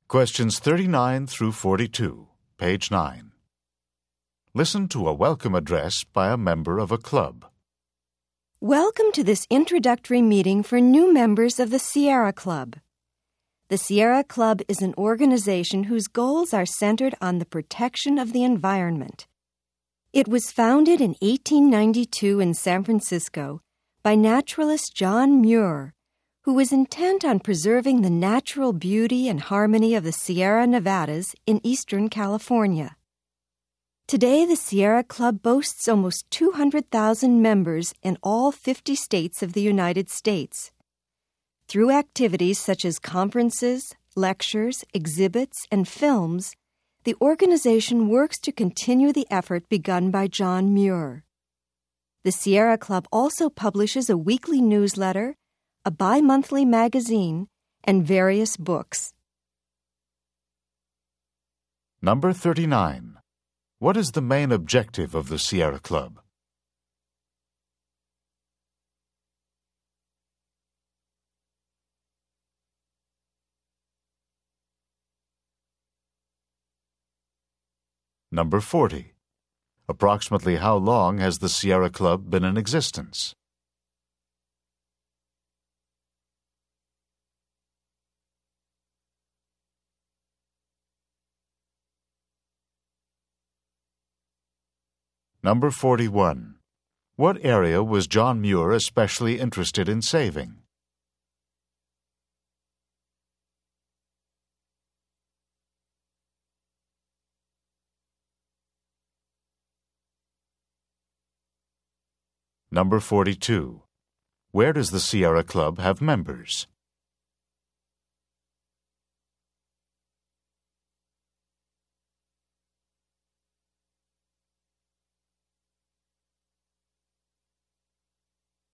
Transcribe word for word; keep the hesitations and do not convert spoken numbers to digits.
Questions thirty-nine through forty-two, page nine. Listen to a welcome address by a member of a club. Welcome to this introductory meeting for new members of the Sierra Club. The Sierra Club is an organization whose goals are centered on the protection of the environment. It was founded in eighteen ninety-two in San Francisco by naturalist John Muir, who was intent on preserving the natural beauty and harmony of the Sierra Nevadas in eastern California. Today, the Sierra Club boasts almost two hundred thousand members in all fifty states of the United States. Through activities such as conferences, lectures, exhibits, and films, the organization works to continue the effort begun by John Muir. The Sierra Club also publishes a weekly newsletter, a bi-monthly magazine, and various books. Number thirty-nine. What is the main objective of the Sierra Club? Number forty. Approximately how long has the Sierra Club been in existence? Number forty-one. What area was John Muir especially interested in saving? Number forty-two. Where does the Sierra Club have members?